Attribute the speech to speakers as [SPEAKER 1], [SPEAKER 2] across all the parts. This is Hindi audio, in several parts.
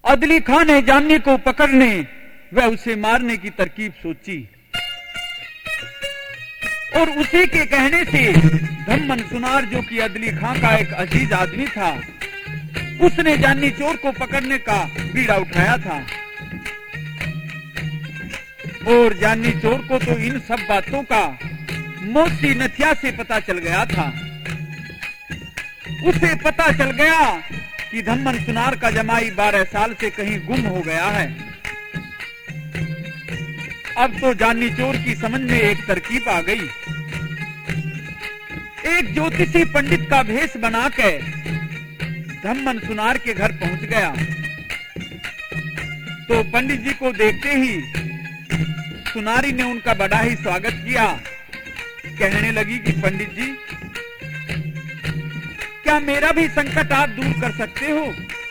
[SPEAKER 1] अदली खां ने जानी को पकड़ने व उसे मारने की तरकीब सोची और उसी के कहने से धम्मन सुनार, जो कि अदली खां का एक अजीज आदमी था, उसने जानी चोर को पकड़ने का बीड़ा उठाया था। और जानी चोर को तो इन सब बातों का मोती नथिया से पता चल गया था। उसे पता चल गया कि धम्मन सुनार का जमाई 12 साल से कहीं गुम हो गया है। अब तो जानी चोर की समझ में एक तरकीब आ गई। एक ज्योतिषी पंडित का भेष बनाकर धम्मन सुनार के घर पहुंच गया। तो पंडित जी को देखते ही सुनारी ने उनका बड़ा ही स्वागत किया। कहने लगी कि पंडित जी, क्या मेरा भी संकट आप दूर कर सकते हो?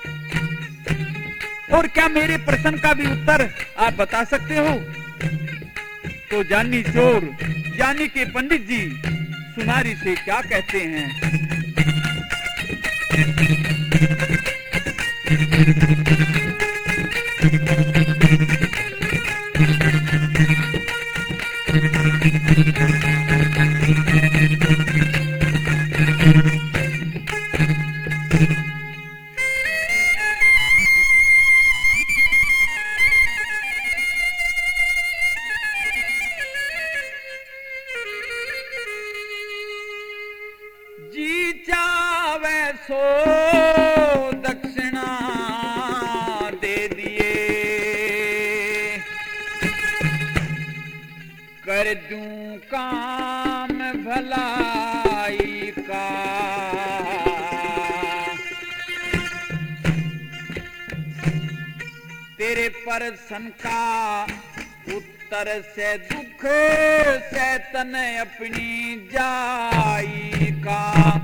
[SPEAKER 1] और क्या मेरे प्रश्न का भी उत्तर आप बता सकते हो? तो जानी चोर यानी के पंडित जी सुनारी से क्या कहते हैं? जी चावे सो दक्षिणा दे दिए, कर दूं काम भलाई का। तेरे प्रश्न का उत्तर से दुख से तन अपनी जाई का।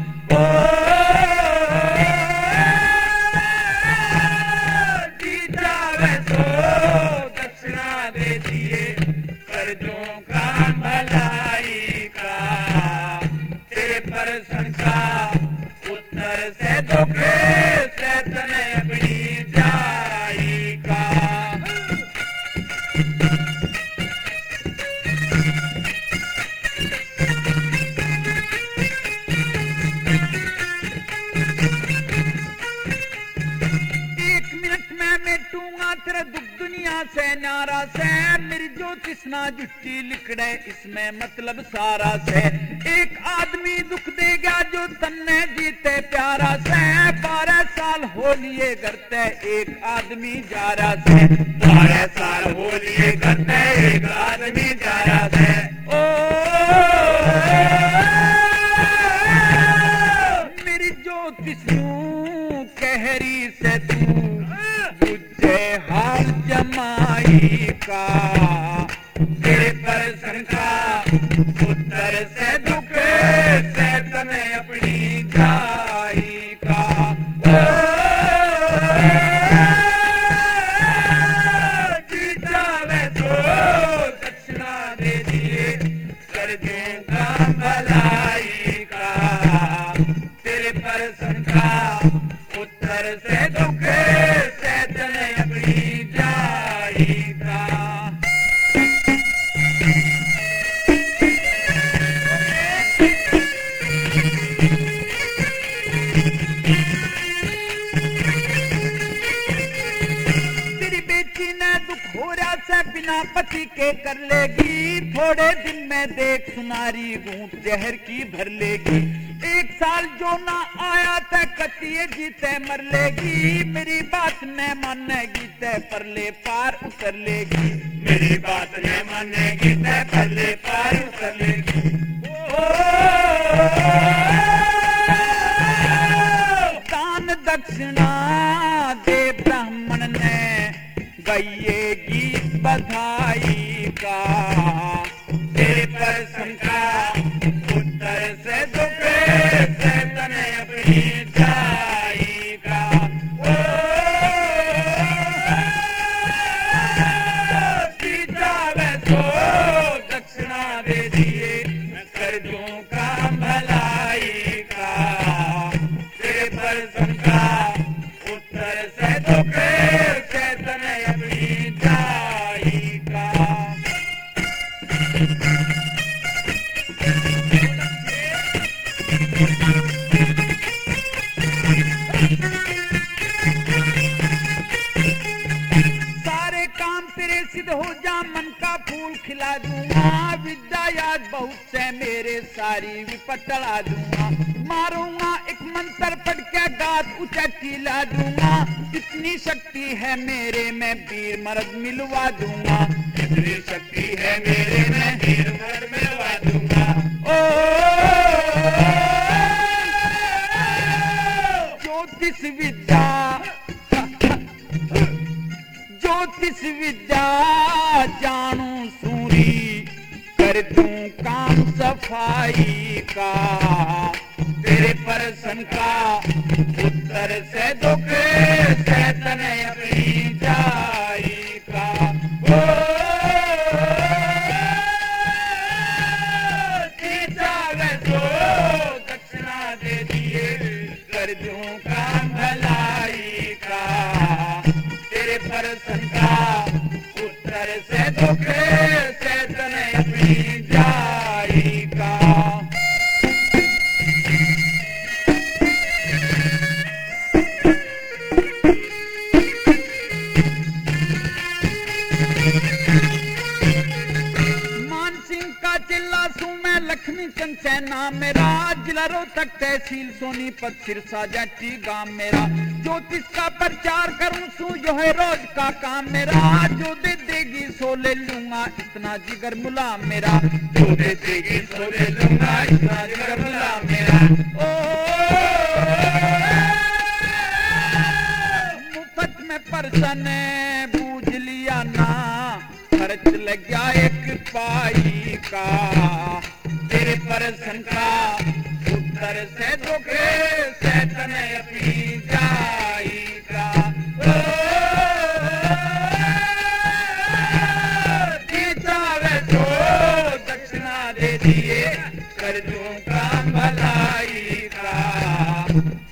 [SPEAKER 1] जी जावे सो दक्षिणा दे दिए, कर्जों का भलाई का। तेरे प्रश्न का उत्तर से दुख से तन अपनी जाई का। तेरा दुख दुनिया से नारा से, मेरी ज्योतिष ना जुटी लिखड़े इसमें मतलब सारा से। एक आदमी दुख देगा जो तन्ने जीते प्यारा से, 12 साल हो लिए करते एक आदमी जा रहा से। 12 साल हो लिए करते एक आदमी जा रहा से। मेरी ज्योतिष कहरी से तू हाल जमाई का। तेरे प्रश्न का उत्तर से दुख से तने अपनी जाई का। जी जावे तो दक्षिणा दे दिए, कर्जों का भलाई का। तेरे प्रश्न का उत्तर से दुख से तने अपनी जाई का। तेरी बेटी ने दुख हो रहा से बिना पति के कर लेगी, थोड़े दिन में देख सुनारी घूंट जहर की भर लेगी। 1 साल जो ना आया तै कतिये जीते मर लेगी, मेरी बात न मानेगी तै परले पार उतर लेगी। मेरी बात न मानेगी तै परले पार उतर लेगी। दान दक्षिणा दे ब्राह्मण ने गाइए गीत बधाई का। तेरे प्रश्न का उत्तर से दुख से तने अपनी जाई का। जी जावे सो दक्षिणा दे दिए, कर्जों का भलाई का। तेरे प्रश्न का उत्तर से दुख मन का फूल खिला दूंगा, विद्या याद बहुत से मेरे सारी विपत टला दूंगा, मारूंगा एक मंत्र पढ़ के गात उचट्टी ला दूंगा, इतनी शक्ति है मेरे में वीर मर्द मिलवा दूंगा, इतनी शक्ति है मेरे में वीर मर्द मिलवा दूंगा। ज्योतिष विद्या ज्योतिष विद्या जानू सूरी, कर दूं काम सफाई का, तेरे प्रश्न का उत्तर से दुख सैतन अपनी जाई का। दक्षिणा दे दिए कर दूं काम भलाई का, तेरे प्रश्न का उत्तर से दुख सैतन अपनी जाई का। लक्ष्मी चंद सेना मेरा, जिला रोहतक तहसील सोनीपत सिरसा जट्टी गांव मेरा, ज्योतिष का प्रचार करूं सू जो है रोज का काम मेरा, जो दे देगी सो ले लूंगा इतना जिगर मुला मेरा, जो दे देगी सो ले लूंगा इतना जिगर मुला मेरा। मुफ्त में परसन बूझ लिया ना, खर्च लग गया एक पाई का, तेरे प्रश्न का उत्तर से दुख सैतन अपनी जाई का। चावे तो दक्षिणा दे दिए कर दूं काम भलाई का,